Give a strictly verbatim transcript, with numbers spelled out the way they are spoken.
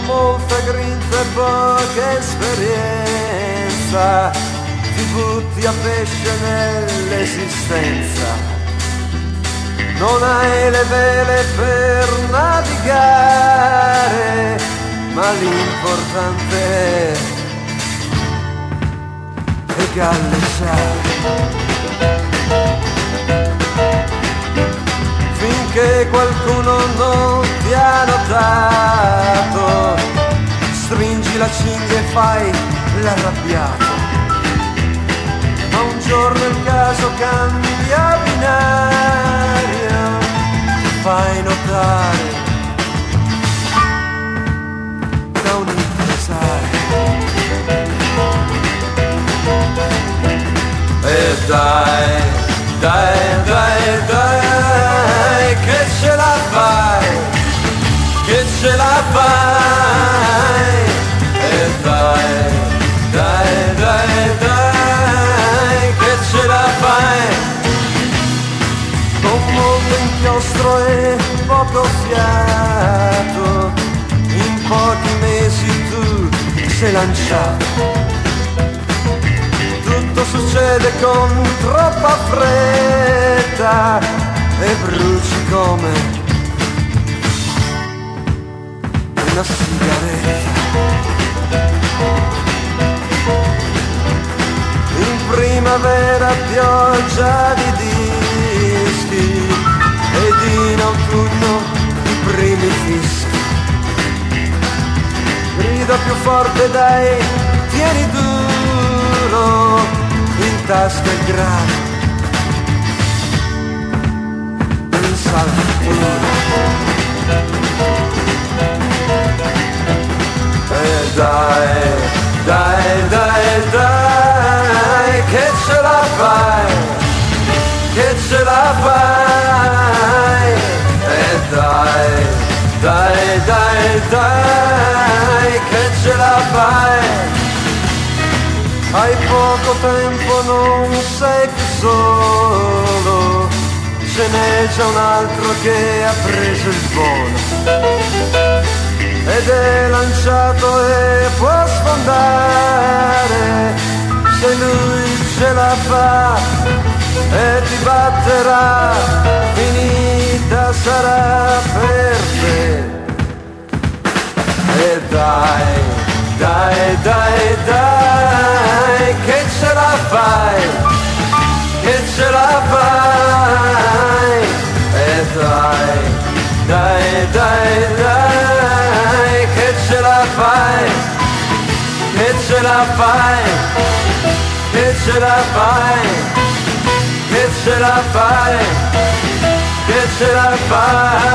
molta grinta e poca esperienza ti butti a pesce nell'esistenza. Non hai le vele per navigare, ma l'importante è galleggiare. Finché qualcuno non ti ha notato, stringi la cinghia e fai l'arrabbiato. Ma un giorno il caso cambia binario, ti fai notare da un impresario. E dai, dai, dai, dai, che ce la fai, che ce la fai. E dai, dai, dai, dai, che ce la fai. Con molto inchiostro e poco fiato, in pochi mesi tu sei lanciato. Tutto succede con troppa fretta e bruci come una sigaretta. In primavera pioggia di dischi ed in autunno i primi fischi. Grida più forte dai, tieni duro, in tasca il grano, in salvatore. E dai, dai, dai, dai, che ce la fai, che ce la fai. E dai, dai, dai, dai, che ce la fai. Hai poco tempo, non sei più solo, ce n'è già un altro che ha preso il volo ed è lanciato e può sfondare. Se lui ce la fa e ti batterà, finita sarà per te. E dai, dai, dai, dai, che ce la fai, che ce la fai. E dai, dai, dai, dai, che ce la fai, che ce la fai, che ce la fai, che ce la fai, che ce la fai.